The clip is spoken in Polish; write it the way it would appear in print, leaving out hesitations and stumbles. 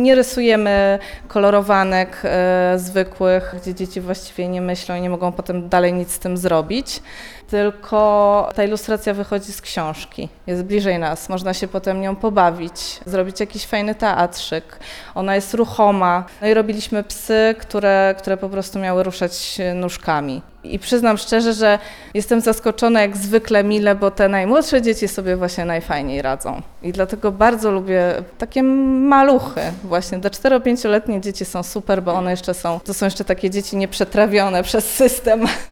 Nie rysujemy kolorowanek zwykłych, gdzie dzieci właściwie nie myślą i nie mogą potem dalej nic z tym zrobić, tylko ta ilustracja wychodzi z książki, jest bliżej nas, można się potem nią pobawić, zrobić jakiś fajny teatrzyk, ona jest ruchoma. No i robiliśmy psy, które po prostu miały ruszać nóżkami. I przyznam szczerze, że jestem zaskoczona jak zwykle mile, bo te najmłodsze dzieci sobie właśnie najfajniej radzą. I dlatego bardzo lubię takie maluchy właśnie. Te 4-5-letnie dzieci są super, bo one to są jeszcze takie dzieci nieprzetrawione przez system.